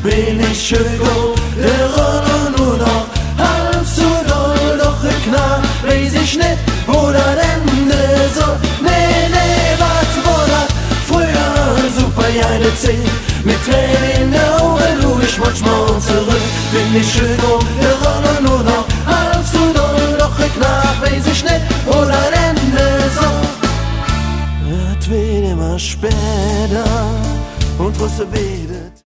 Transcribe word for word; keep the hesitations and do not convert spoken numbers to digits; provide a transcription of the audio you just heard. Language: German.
bin ich gegangen, der Rolle nur noch halb so doll, doch ich nah, weiß ich nicht, wo das Ende soll. Nee, nee, was war das früher, super geile Zeit, mit Tränen in den Augen, du ich manchmal zurück, bin ich gegangen, der Rolle nur noch halb so doll, doch ich nah, weiß ich nicht, wo das Ende soll. Es wird immer später und trotzdem wieder